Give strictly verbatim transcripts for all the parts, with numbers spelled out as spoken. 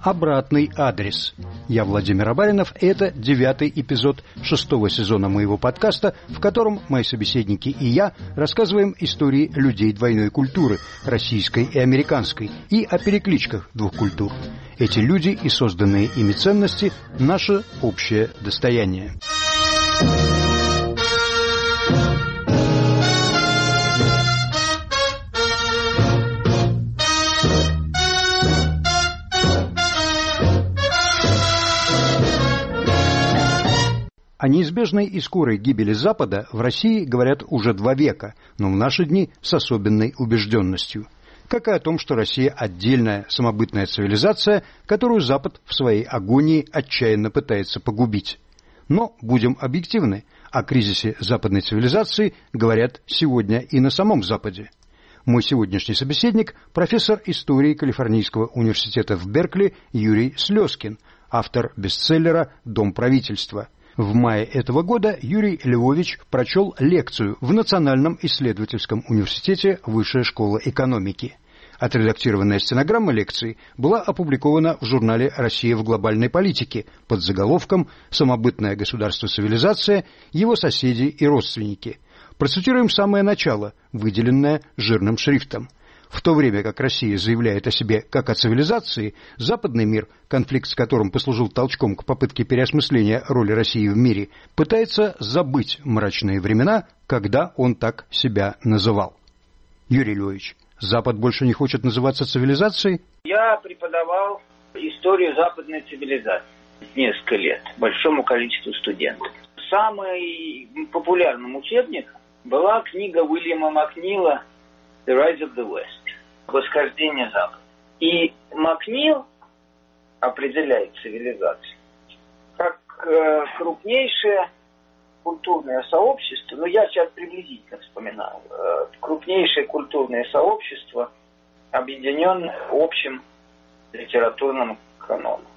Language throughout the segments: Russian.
«Обратный адрес». Я Владимир Абаринов, и это девятый эпизод шестого сезона моего подкаста, в котором мои собеседники и я рассказываем истории людей двойной культуры, российской и американской, и о перекличках двух культур. Эти люди и созданные ими ценности – наше общее достояние. О неизбежной и скорой гибели Запада в России говорят уже два века, но в наши дни с особенной убежденностью. Как и о том, что Россия – отдельная самобытная цивилизация, которую Запад в своей агонии отчаянно пытается погубить. Но, будем объективны, о кризисе западной цивилизации говорят сегодня и на самом Западе. Мой сегодняшний собеседник – профессор истории Калифорнийского университета в Беркли Юрий Слезкин, автор бестселлера «Дом правительства». В мае этого года Юрий Львович прочел лекцию в Национальном исследовательском университете Высшая школа экономики. Отредактированная стенограмма лекции была опубликована в журнале «Россия в глобальной политике» под заголовком «Самобытное государство-цивилизация, его соседи и родственники». Процитируем самое начало, выделенное жирным шрифтом. В то время как Россия заявляет о себе как о цивилизации, западный мир, конфликт с которым послужил толчком к попытке переосмысления роли России в мире, пытается забыть мрачные времена, когда он так себя называл. Юрий Львович, Запад больше не хочет называться цивилизацией? Я преподавал историю западной цивилизации несколько лет большому количеству студентов. Самым популярным учебником была книга Уильяма Макнила «The Rise of the West» – «Восхождение Запада». И Макнил определяет цивилизацию как э, крупнейшее культурное сообщество, ну я сейчас приблизительно вспоминаю, э, крупнейшее культурное сообщество, объединенное общим литературным каноном.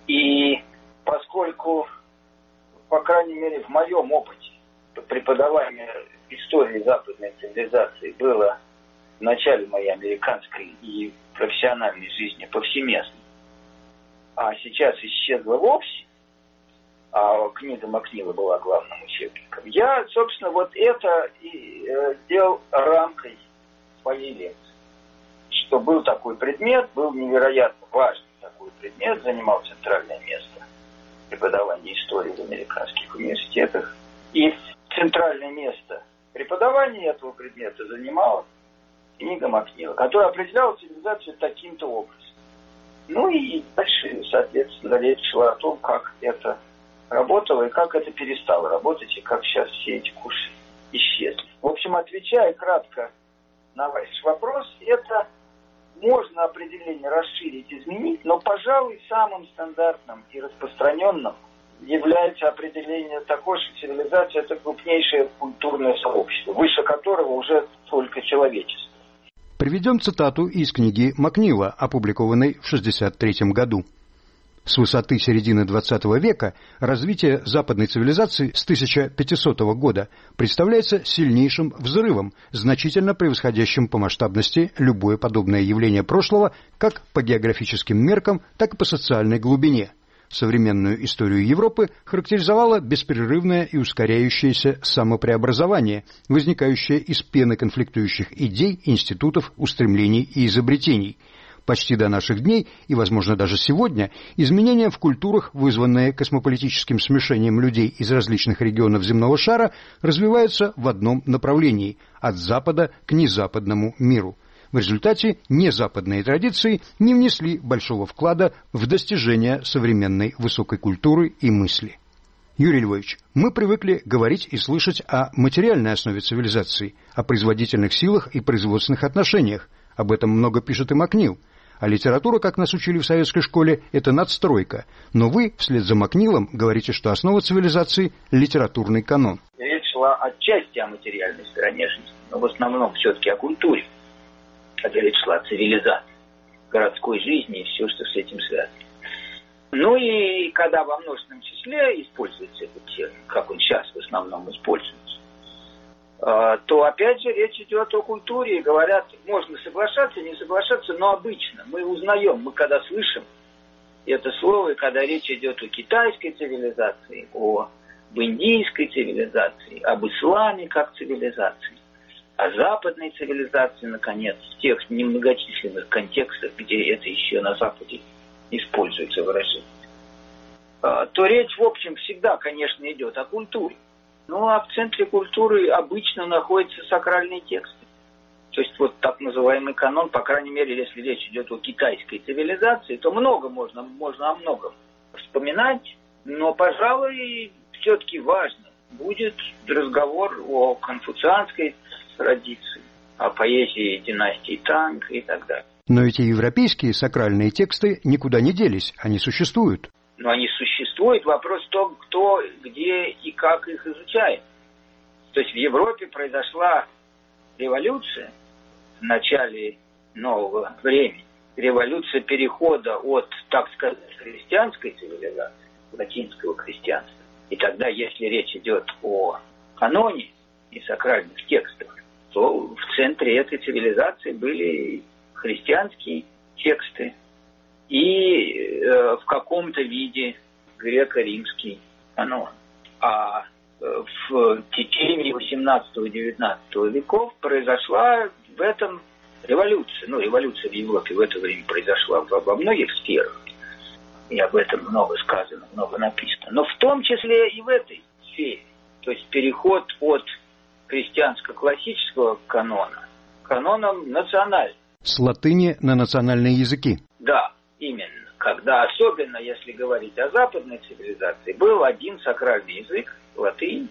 И поскольку, по крайней мере, в моем опыте преподавание истории западной цивилизации было в начале моей американской и профессиональной жизни повсеместно, а сейчас исчезла вовсе, а книга Макнила была главным учебником, я, собственно, вот это и э, сделал рамкой своей лекции. Что был такой предмет, был невероятно важный такой предмет, занимал центральное место преподавания истории в американских университетах. И центральное место преподавания этого предмета занимала книга Макнила, которая определяла цивилизацию таким-то образом. Ну и дальше, соответственно, речь шла о том, как это работало и как это перестало работать, и как сейчас все эти курсы исчезли. В общем, отвечая кратко на ваш вопрос, это можно определение расширить, изменить, но, пожалуй, самым стандартным и распространенным является определение такой, что цивилизация – это крупнейшее культурное сообщество, выше которого уже только человечество. Приведем цитату из книги Макнила, опубликованной в шестьдесят третьем году. С высоты середины двадцатого века развитие западной цивилизации с тысяча пятисотого года представляется сильнейшим взрывом, значительно превосходящим по масштабности любое подобное явление прошлого как по географическим меркам, так и по социальной глубине. Современную историю Европы характеризовало беспрерывное и ускоряющееся самопреобразование, возникающее из пены конфликтующих идей, институтов, устремлений и изобретений. Почти до наших дней, и, возможно, даже сегодня, изменения в культурах, вызванные космополитическим смешением людей из различных регионов земного шара, развиваются в одном направлении – от Запада к незападному миру. В результате незападные традиции не внесли большого вклада в достижение современной высокой культуры и мысли. Юрий Львович, мы привыкли говорить и слышать о материальной основе цивилизации, о производительных силах и производственных отношениях. Об этом много пишет и Макнил. А литература, как нас учили в советской школе, это надстройка. Но вы, вслед за Макнилом, говорите, что основа цивилизации – литературный канон. Речь шла отчасти о материальной стороне жизни, но в основном все-таки о культуре. Когда речь шла о цивилизации, городской жизни и все, что с этим связано. Ну и когда во множественном числе используется этот термин, как он сейчас в основном используется, то опять же речь идет о культуре. Говорят, можно соглашаться, не соглашаться, но обычно мы узнаем, мы когда слышим это слово, и когда речь идет о китайской цивилизации, о индийской цивилизации, об исламе как цивилизации, о западной цивилизации, наконец, в тех немногочисленных контекстах, где это еще на Западе используется выражение, то речь, в общем, всегда, конечно, идет о культуре. Ну, а в центре культуры обычно находятся сакральные тексты. То есть вот так называемый канон, по крайней мере, если речь идет о китайской цивилизации, то много можно, можно о многом вспоминать, но, пожалуй, все-таки важно будет разговор о конфуцианской традиции, о поэзии династии Танг и так далее. Но эти европейские сакральные тексты никуда не делись, они существуют. Но они существуют, вопрос в том, кто, где и как их изучает. То есть в Европе произошла революция в начале нового времени, революция перехода от, так сказать, христианской цивилизации, латинского христианства. И тогда, если речь идет о каноне и сакральных текстах, то в центре этой цивилизации были христианские тексты и э, в каком-то виде греко-римский канон. А э, в течение восемнадцатого-девятнадцатого веков произошла в этом революция. Ну, революция в Европе в это время произошла во, во многих сферах. И об этом много сказано, много написано. Но в том числе и в этой сфере. То есть переход от христианско-классического канона к канонам национальным. С латыни на национальные языки. Да, именно. Когда, особенно если говорить о западной цивилизации, был один сакральный язык, латынь,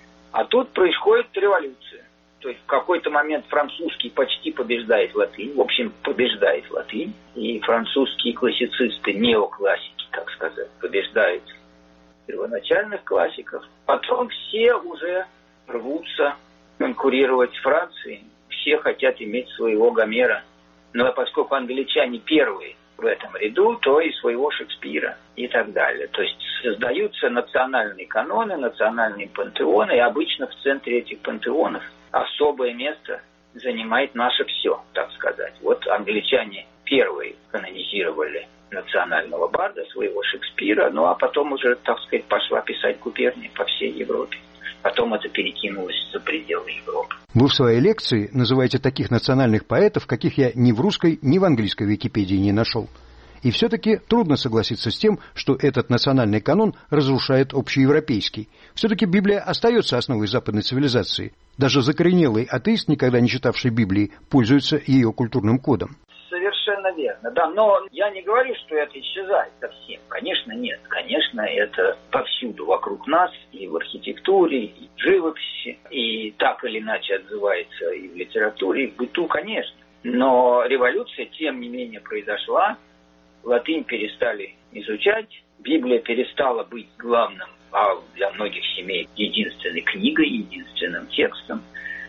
а тут происходит революция. То есть в какой-то момент французский почти побеждает латынь, в общем, побеждает латынь, и французские классицисты, неоклассики, так сказать, побеждают первоначальных классиков. Потом все уже рвутся конкурировать с Францией, все хотят иметь своего Гомера. Но поскольку англичане первые в этом ряду, то и своего Шекспира и так далее. То есть создаются национальные каноны, национальные пантеоны, и обычно в центре этих пантеонов особое место занимает наше все, так сказать. Вот англичане первые канонизировали национального барда, своего Шекспира, ну а потом уже, так сказать, пошла писать губерния по всей Европе. Потом это перекинулось за пределы Европы. Вы в своей лекции называете таких национальных поэтов, каких я ни в русской, ни в английской Википедии не нашел. И все-таки трудно согласиться с тем, что этот национальный канон разрушает общеевропейский. Все-таки Библия остается основой западной цивилизации. Даже закоренелый атеист, никогда не читавший Библии, пользуется ее культурным кодом. Совершенно верно, да, но я не говорю, что это исчезает совсем. Конечно, нет. Конечно, это повсюду вокруг нас, и в архитектуре, и в живописи, и так или иначе отзывается и в литературе, и в быту, конечно. Но революция, тем не менее, произошла. Латынь перестали изучать, Библия перестала быть главным, а для многих семей единственной книгой, единственным текстом.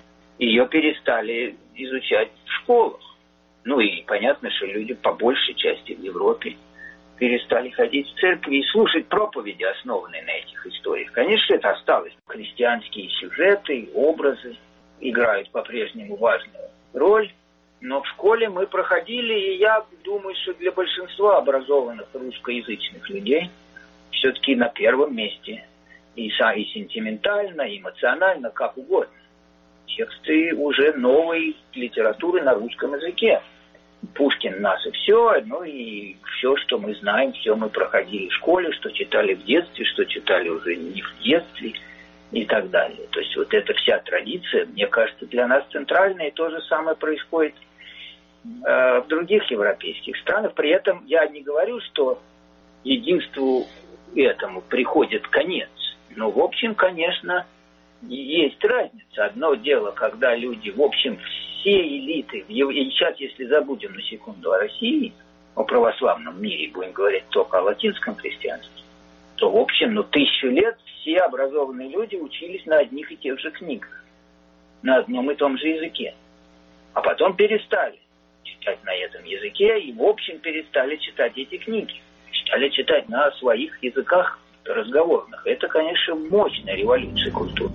Ее перестали изучать в школах. Ну и понятно, что люди по большей части в Европе перестали ходить в церкви и слушать проповеди, основанные на этих историях. Конечно, это осталось. Христианские сюжеты, образы играют по-прежнему важную роль. Но в школе мы проходили, и я думаю, что для большинства образованных русскоязычных людей все-таки на первом месте и, и сентиментально, и эмоционально, как угодно. Тексты уже новой литературы на русском языке. Пушкин нас и все, ну и все, что мы знаем, все мы проходили в школе, что читали в детстве, что читали уже не в детстве и так далее. То есть вот эта вся традиция, мне кажется, для нас центральная, и то же самое происходит э, в других европейских странах. При этом я не говорю, что единству этому приходит конец. Но, в общем, конечно, есть разница. Одно дело, когда люди, в общем, все элиты, и сейчас, если забудем на секунду о России, о православном мире, будем говорить только о латинском христианстве, то, в общем, ну, тысячу лет все образованные люди учились на одних и тех же книгах, на одном и том же языке. А потом перестали читать на этом языке и, в общем, перестали читать эти книги. Стали читать на своих языках разговорных. Это, конечно, мощная революция культуры.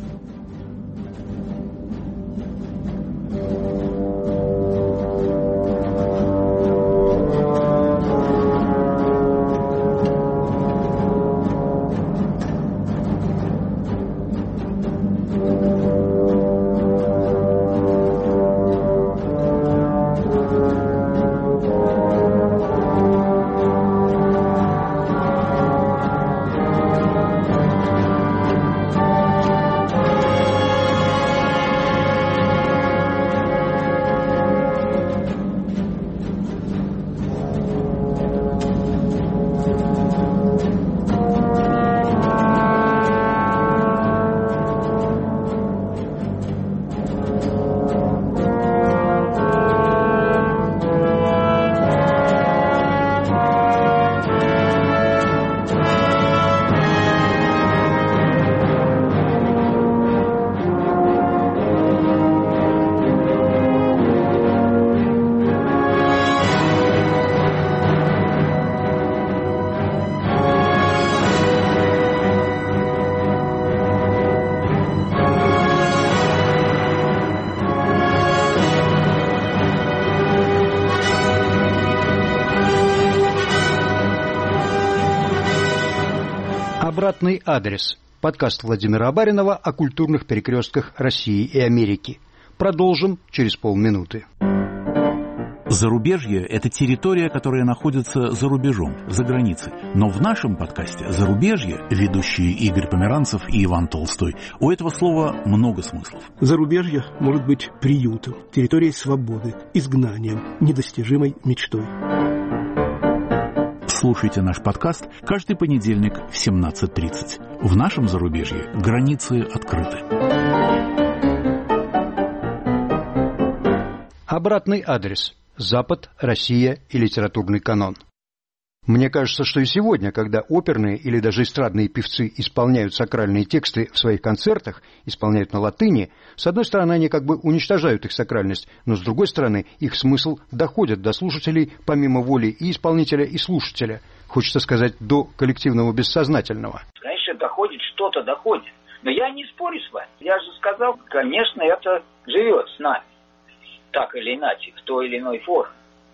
Обратный адрес. Подкаст Владимира Абаринова о культурных перекрестках России и Америки. Продолжим через полминуты. Зарубежье – это территория, которая находится за рубежом, за границей. Но в нашем подкасте «Зарубежье», ведущие Игорь Померанцев и Иван Толстой, у этого слова много смыслов. Зарубежье может быть приютом, территорией свободы, изгнанием, недостижимой мечтой. Слушайте наш подкаст каждый понедельник в семнадцать тридцать. В нашем зарубежье границы открыты. Обратный адрес. Запад, Россия и литературный канон. Мне кажется, что и сегодня, когда оперные или даже эстрадные певцы исполняют сакральные тексты в своих концертах, исполняют на латыни, с одной стороны, они как бы уничтожают их сакральность, но с другой стороны, их смысл доходит до слушателей помимо воли и исполнителя, и слушателя. Хочется сказать, до коллективного бессознательного. Конечно, доходит, что-то доходит. Но я не спорю с вами. Я же сказал, конечно, это живет с нами. Так или иначе, в той или иной форме.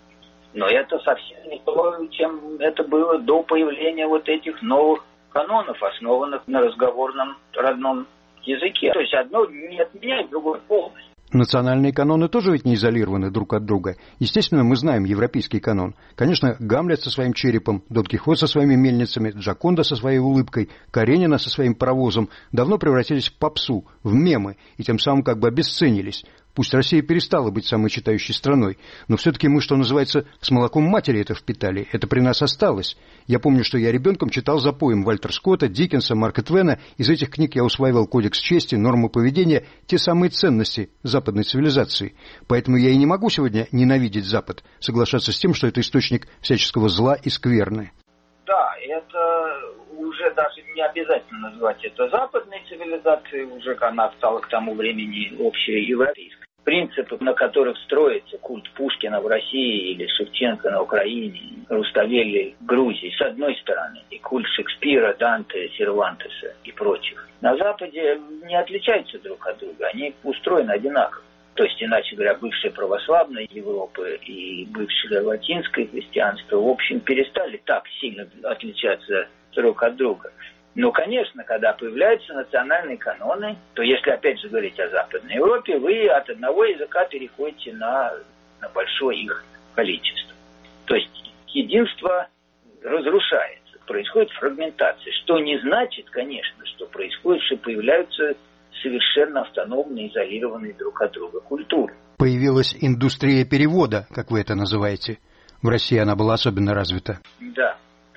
Но это совсем не то, чем это было до появления вот этих новых канонов, основанных на разговорном родном языке. То есть одно не отменяет другое полностью. Национальные каноны тоже ведь не изолированы друг от друга. Естественно, мы знаем европейский канон. Конечно, Гамлет со своим черепом, Дон Кихот со своими мельницами, Джоконда со своей улыбкой, Каренина со своим паровозом давно превратились в попсу, в мемы, и тем самым как бы обесценились. Пусть Россия перестала быть самой читающей страной, но все-таки мы, что называется, с молоком матери это впитали, это при нас осталось. Я помню, что я ребенком читал запоем Вальтера Скотта, Диккенса, Марка Твена. Из этих книг я усваивал кодекс чести, нормы поведения, те самые ценности западной цивилизации. Поэтому я и не могу сегодня ненавидеть Запад, соглашаться с тем, что это источник всяческого зла и скверны. Да, это уже даже не обязательно называть это западной цивилизацией, уже она стала к тому времени общеевропейской. Принципы, на которых строится культ Пушкина в России или Шевченко на Украине, Руставели в Грузии, с одной стороны, и культ Шекспира, Данте, Сервантеса и прочих, на Западе не отличаются друг от друга, они устроены одинаково. То есть, иначе говоря, бывшая православная Европа и бывшее латинское христианство, в общем, перестали так сильно отличаться друг от друга. Но, конечно, когда появляются национальные каноны, то если опять же говорить о Западной Европе, вы от одного языка переходите на, на большое их количество. То есть единство разрушается, происходит фрагментация, что не значит, конечно, что происходит, что появляются совершенно автономные, изолированные друг от друга культуры. Появилась индустрия перевода, как вы это называете. В России она была особенно развита. Да.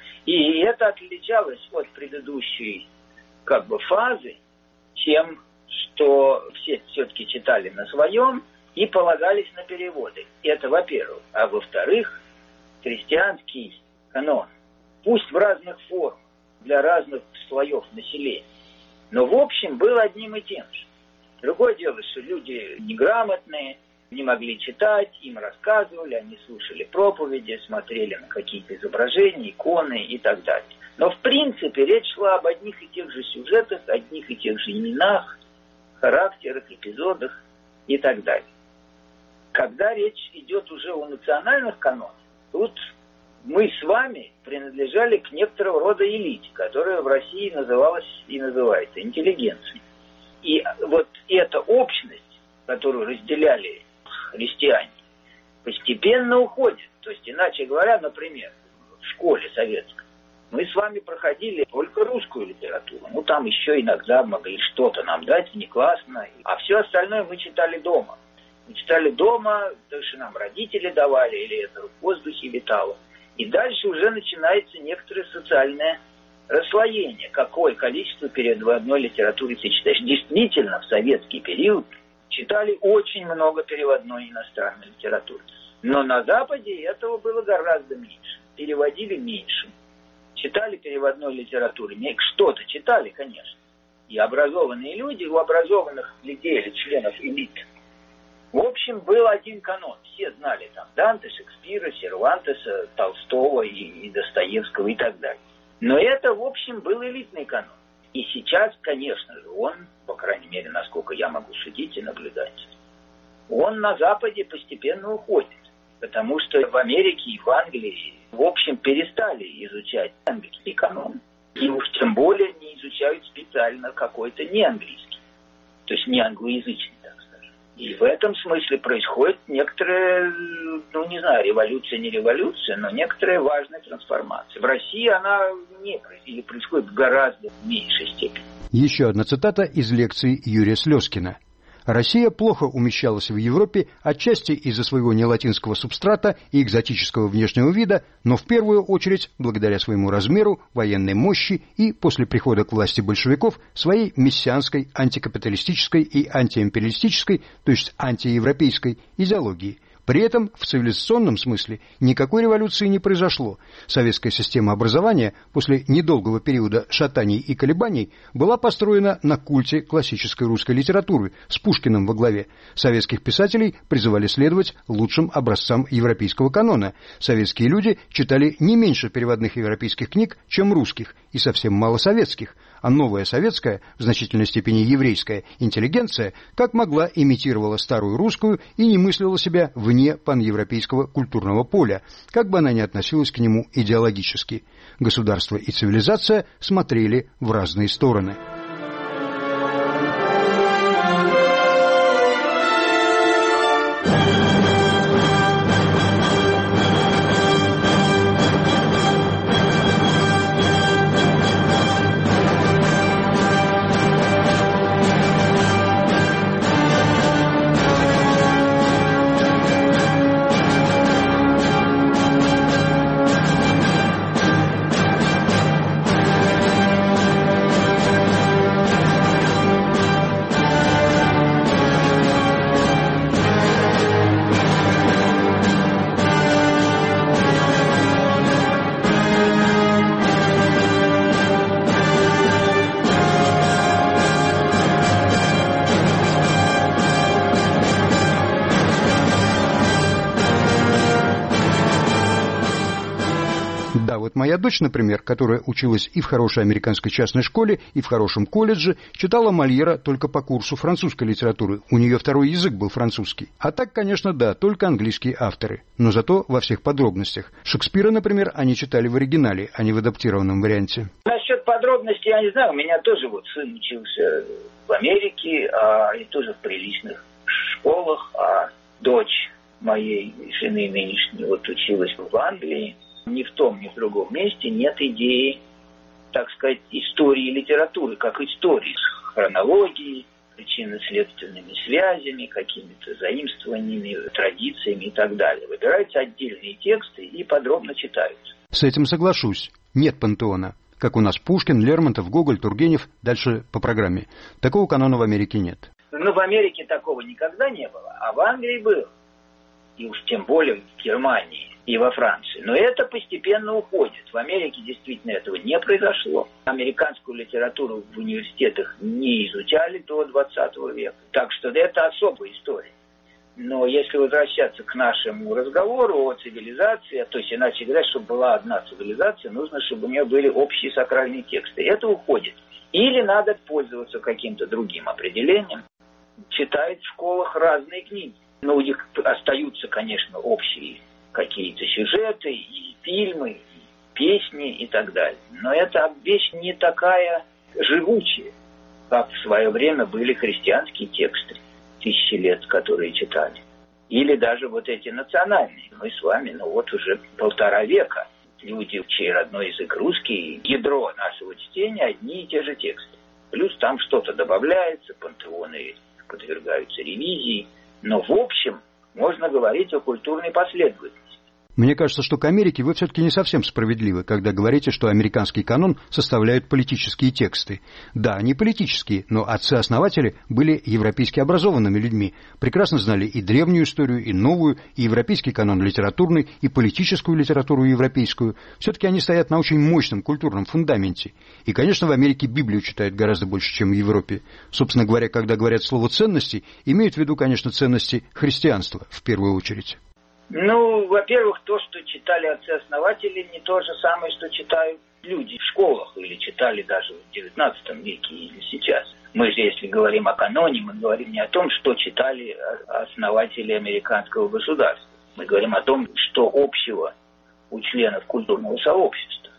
И это отличалось от предыдущей как бы фазы тем, что все все-таки читали на своем и полагались на переводы. Это во-первых. А во-вторых, христианский канон, пусть в разных формах, для разных слоев населения, но в общем был одним и тем же. Другое дело, что люди неграмотные, не могли читать, им рассказывали, они слушали проповеди, смотрели на какие-то изображения, иконы и так далее. Но в принципе речь шла об одних и тех же сюжетах, одних и тех же именах, характерах, эпизодах и так далее. Когда речь идет уже о национальных канонах, тут мы с вами принадлежали к некоторого рода элите, которая в России называлась и называется интеллигенцией. И вот эта общность, которую разделяли христиане, постепенно уходит. То есть, иначе говоря, например, в школе советской мы с вами проходили только русскую литературу. Ну, там еще иногда могли что-то нам дать внеклассно. А все остальное мы читали дома. Мы читали дома, потому что нам родители давали, или это в воздухе витало. И дальше уже начинается некоторое социальное расслоение. Какое количество переводной литературы ты читаешь. Действительно, в советский период читали очень много переводной иностранной литературы. Но на Западе этого было гораздо меньше. Переводили меньше. Читали переводной литературы. Что-то читали, конечно. И образованные люди, у образованных людей или членов элит. В общем, был один канон. Все знали там Данте, Шекспира, Сервантеса, Толстого и, и Достоевского и так далее. Но это, в общем, был элитный канон. И сейчас, конечно же, он, по крайней мере, насколько я могу судить и наблюдать, он на Западе постепенно уходит. Потому что в Америке и в Англии, в общем, перестали изучать английский канон. И уж тем более не изучают специально какой-то неанглийский, то есть не англоязычный, так скажем. И в этом смысле происходит некоторая, ну не знаю, революция, не революция, но некоторая важная трансформация. В России она не происходит, происходит в гораздо меньшей степени. Еще одна цитата из лекции Юрия Слезкина. Россия плохо умещалась в Европе, отчасти из-за своего нелатинского субстрата и экзотического внешнего вида, но в первую очередь благодаря своему размеру, военной мощи и, после прихода к власти большевиков, своей мессианской, антикапиталистической и антиимпериалистической, то есть антиевропейской идеологии. При этом в цивилизационном смысле никакой революции не произошло. Советская система образования после недолгого периода шатаний и колебаний была построена на культе классической русской литературы с Пушкиным во главе. Советских писателей призывали следовать лучшим образцам европейского канона. Советские люди читали не меньше переводных европейских книг, чем русских, и совсем мало советских. А новая советская, в значительной степени еврейская, интеллигенция, как могла, имитировала старую русскую и не мыслила себя вне паневропейского культурного поля, как бы она ни относилась к нему идеологически. Государство и цивилизация смотрели в разные стороны. Моя дочь, например, которая училась и в хорошей американской частной школе, и в хорошем колледже, читала Мольера только по курсу французской литературы. У нее второй язык был французский. А так, конечно, да, только английские авторы. Но зато во всех подробностях. Шекспира, например, они читали в оригинале, а не в адаптированном варианте. Насчет подробностей я не знаю. У меня тоже вот сын учился в Америке, а, и тоже в приличных школах. А дочь моей жены нынешней вот училась в Англии. Ни в том, ни в другом месте нет идеи, так сказать, истории литературы, как истории, с хронологией, причинно-следственными связями, какими-то заимствованиями, традициями и так далее. Выбираются отдельные тексты и подробно читаются. С этим соглашусь. Нет пантеона. Как у нас Пушкин, Лермонтов, Гоголь, Тургенев, дальше по программе. Такого канона в Америке нет. Ну, в Америке такого никогда не было, а в Англии было. И уж тем более в Германии и во Франции. Но это постепенно уходит. В Америке действительно этого не произошло. Американскую литературу в университетах не изучали до двадцатого века. Так что это особая история. Но если возвращаться к нашему разговору о цивилизации, то есть иначе говоря, чтобы была одна цивилизация, нужно, чтобы у нее были общие сакральные тексты. Это уходит. Или надо пользоваться каким-то другим определением. Читают в школах разные книги. Но у них остаются, конечно, общие какие-то сюжеты, и фильмы, и песни и так далее. Но эта вещь не такая живучая, как в свое время были христианские тексты, тысячи лет, которые читали. Или даже вот эти национальные. Мы с вами, ну вот уже полтора века. Люди, чей родной язык русский, ядро нашего чтения одни и те же тексты. Плюс там что-то добавляется, пантеоны подвергаются ревизии. Но в общем можно говорить о культурной последовательности. Мне кажется, что к Америке вы все-таки не совсем справедливы, когда говорите, что американский канон составляют политические тексты. Да, они политические, но отцы-основатели были европейски образованными людьми, прекрасно знали и древнюю историю, и новую, и европейский канон литературный, и политическую литературу европейскую. Все-таки они стоят на очень мощном культурном фундаменте. И, конечно, в Америке Библию читают гораздо больше, чем в Европе. Собственно говоря, когда говорят слово «ценности», имеют в виду, конечно, ценности христианства в первую очередь. Ну, во-первых, то, что читали отцы-основатели, не то же самое, что читают люди в школах или читали даже в девятнадцатом веке или сейчас. Мы же, если говорим о каноне, мы говорим не о том, что читали основатели американского государства. Мы говорим о том, что общего у членов культурного сообщества.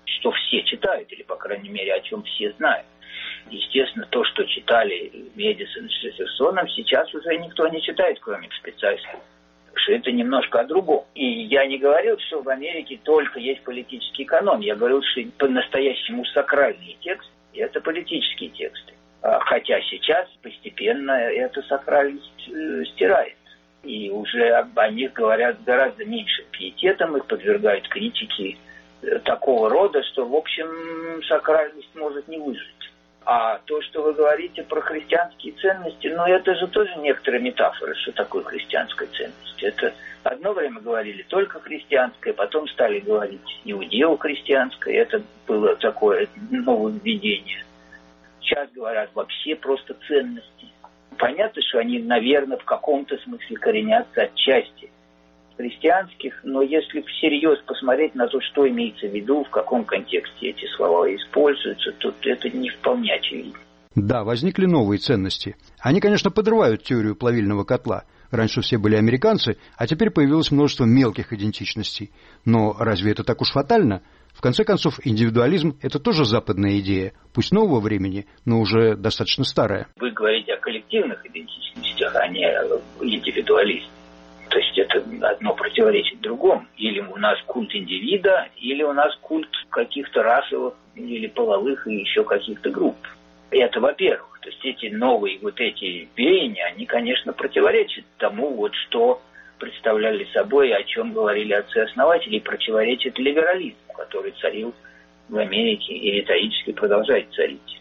что все читают, или, по крайней мере, о чем все знают. Естественно, то, что читали Мэдисон с Джефферсоном, сейчас уже никто не читает, кроме специалистов. Что это немножко о другом. И я не говорил, что в Америке только есть политический канон. Я говорил, что по-настоящему сакральные тексты – это политические тексты. Хотя сейчас постепенно эта сакральность стирается. И уже о них говорят с гораздо меньшим пиететом, их подвергают критике такого рода, что, в общем, сакральность может не выжить. А то, что вы говорите про христианские ценности, ну, это же тоже некоторые метафоры, что такое христианская ценность. Это одно время говорили только христианское, потом стали говорить иудео-христианское. Это было такое нововведение. Сейчас говорят вообще просто ценности. Понятно, что они, наверное, в каком-то смысле коренятся отчасти христианских, но если всерьез посмотреть на то, что имеется в виду, в каком контексте эти слова используются, то это не вполне очевидно. Да, возникли новые ценности. Они, конечно, подрывают теорию плавильного котла. Раньше все были американцы, а теперь появилось множество мелких идентичностей. Но разве это так уж фатально? В конце концов, индивидуализм – это тоже западная идея, пусть нового времени, но уже достаточно старая. Вы говорите о коллективных идентичностях, а не о индивидуализме. То есть это одно противоречит другому. Или у нас культ индивида, или у нас культ каких-то расовых или половых и еще каких-то групп. Это во-первых. То есть эти новые вот эти веяния, они, конечно, противоречат тому, вот что представляли собой, о чем говорили отцы-основатели, и противоречат либерализму, который царил в Америке и риторически продолжает царить.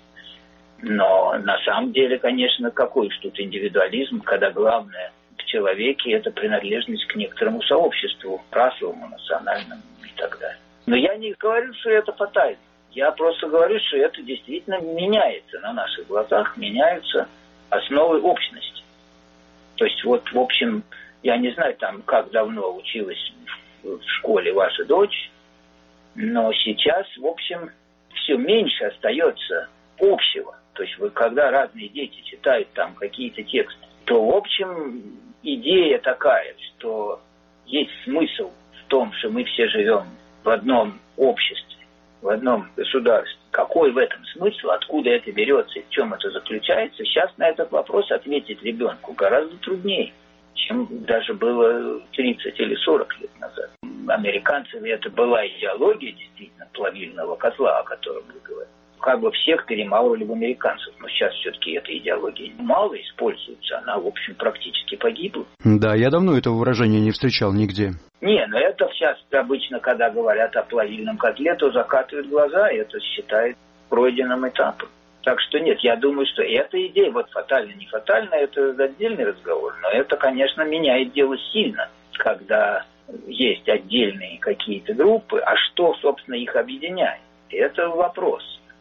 Но на самом деле, конечно, какой же тут индивидуализм, когда главное в человеке это принадлежность к некоторому сообществу, расовому, национальному и так далее. Но я не говорю, что это фатально. Я просто говорю, что это действительно меняется на наших глазах, меняются основы общности. То есть вот, в общем, я не знаю, там, как давно училась в школе ваша дочь, но сейчас, в общем, все меньше остается общего. То есть вы, когда разные дети читают там какие-то тексты, то, в общем, идея такая, что есть смысл в том, что мы все живем в одном обществе, в одном государстве. Какой в этом смысл, откуда это берется и в чем это заключается, сейчас на этот вопрос ответить ребенку гораздо труднее, чем даже было тридцать или сорок лет назад. Американцев это была идеология действительно плавильного котла, о котором вы говорите. Как бы всех перемалывали в американцев. Но сейчас все-таки эта идеология мало используется. Она, в общем, практически погибла. Да, я давно этого выражения не встречал нигде. Не, но это сейчас обычно, когда говорят о плавильном котле, то закатывают глаза, и это считают пройденным этапом. Так что нет, я думаю, что эта идея, вот фатально, не фатально, это отдельный разговор. Но это, конечно, меняет дело сильно, когда есть отдельные какие-то группы, а что, собственно, их объединяет? Это вопрос.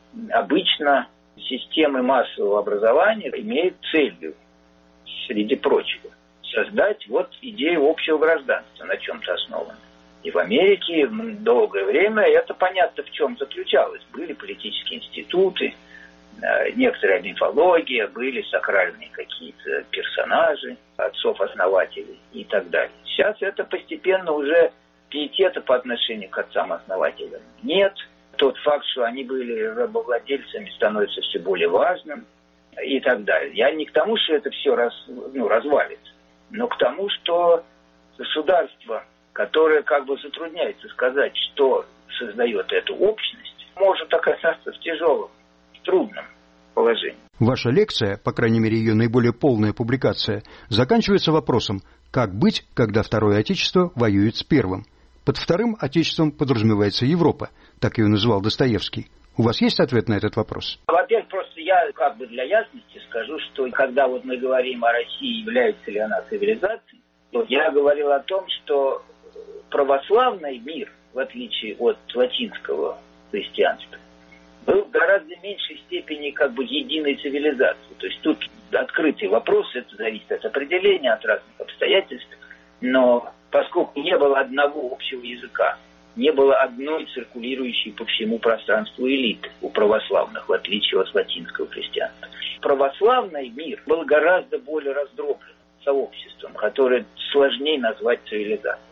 Обычно системы массового образования имеют целью, среди прочего, создать вот идею общего гражданства, на чем-то основанной. И в Америке долгое время это понятно в чем заключалось. Были политические институты, некоторая мифология, были сакральные какие-то персонажи, отцов-основателей и так далее. Сейчас это постепенно уже пиетета по отношению к отцам-основателям нет. Тот факт, что они были рабовладельцами, становится все более важным и так далее. Я не к тому, что это все раз, ну, развалится, но к тому, что государство, которое как бы затрудняется сказать, что создает эту общность, может оказаться в тяжелом, трудном положении. Ваша лекция, по крайней мере ее наиболее полная публикация, заканчивается вопросом, как быть, когда Второе Отечество воюет с Первым. Под Вторым Отечеством подразумевается Европа, так ее называл Достоевский. У вас есть ответ на этот вопрос? Во-первых, просто я как бы для ясности скажу, что когда вот мы говорим о России, является ли она цивилизацией, то я говорил о том, что православный мир, в отличие от латинского христианства, был в гораздо меньшей степени как бы единой цивилизацией. То есть тут открытый вопрос, это зависит от определения, от разных обстоятельств, но поскольку не было одного общего языка, не было одной циркулирующей по всему пространству элиты у православных, в отличие от латинского христианства. Православный мир был гораздо более раздробленным сообществом, которое сложнее назвать цивилизацией.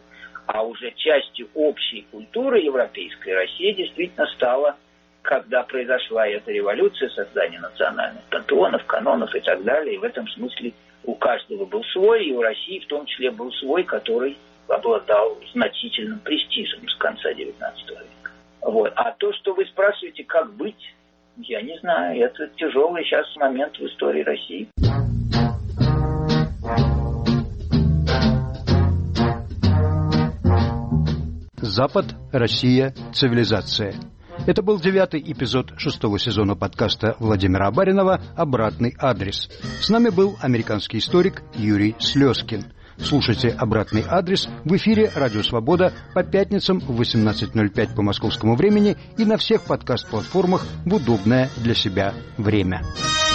А уже частью общей культуры европейской Россия действительно стала, когда произошла эта революция, создание национальных пантеонов, канонов и так далее. И в этом смысле у каждого был свой, и у России в том числе был свой, который обладал значительным престижем с конца девятнадцатого века. Вот. А то, что вы спрашиваете, как быть, я не знаю. Это тяжелый сейчас момент в истории России. Запад, Россия, цивилизация. Это был девятый эпизод шестого сезона подкаста Владимира Абаринова «Обратный адрес». С нами был американский историк Юрий Слезкин. Слушайте «Обратный адрес» в эфире «Радио Свобода» по пятницам в восемнадцать ноль пять по московскому времени и на всех подкаст-платформах в удобное для себя время.